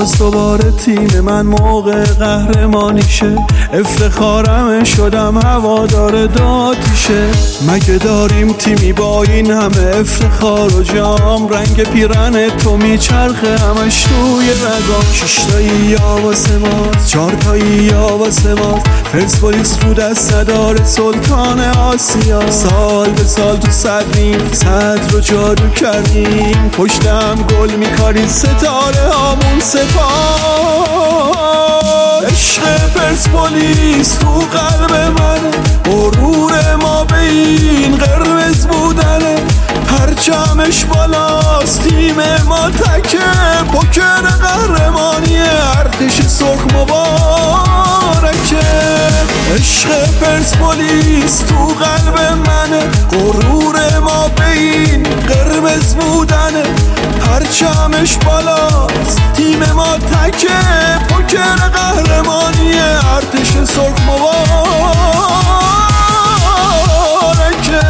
باز دوباره تیم من موقع قهرمانیشه، افتخارم شدم هوادار داتیشه. مگه داریم تیمی با این همه افتخار و جام، رنگ پیرن تو میچرخه همش توی رگام. 6 تایی یا واسه ماست، 4 تایی یا واسه ماست، پرسپولیس رو دست نداره سلطان آسیا. سال به سال تو صد رو جادو کردیم، پشتم گل میکاری ستاره هامون سپاه. عشق پرسپولیس تو قلب منه، غرور ما به این قرمز بودنه. پرچمش بالاست تیم ما تکه، پوکر قهرمانی ارتش سرخ مبارکه. عشق پرسپولیس تو قلب منه، غرور ما به این قرمز بودنه. پرچمش بالاست تیم ما تکه، پوکر قهرمانی ارتش سرخ مبارکه.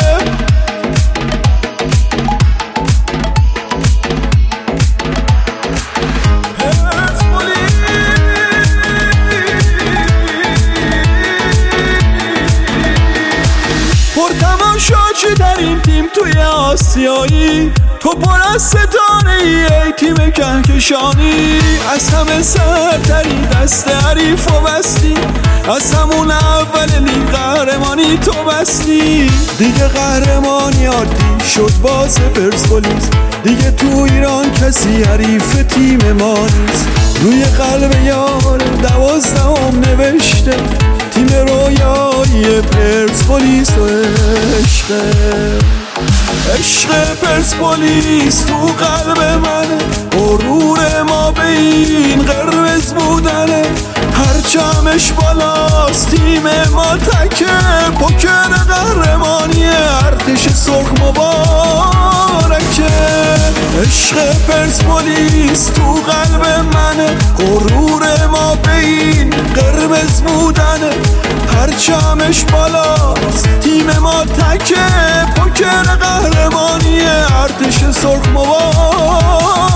پرتماشاچی در این تیم توی آسیایی، تو پر از ستاره ای تیم کهکشانی. از همه سرتری دست حریف و بستی، از همون اول لیگ قهرمانی تو بستی. دیگه قهرمانی عادی شد باز پرسپولیس، دیگه تو ایران کسی حریف تیم ما نیست. روی قلب یار 12 نوشته، تیم رویایی پرسپولیس و عشقه. عشق پرسپولیس تو قلب منه، غرور ما به این قرمز بودنه. پرچمش بالاست تیم ما تکه، پوکر قهرمانی ارتش سرخ مبارکه. عشق پرسپولیس تو قلب منه، غرور ما به این قرمز بودنه. پرچمش بالاست تیم ما تکه، پوکر قهرمانی ارتش سرخ مبارکه.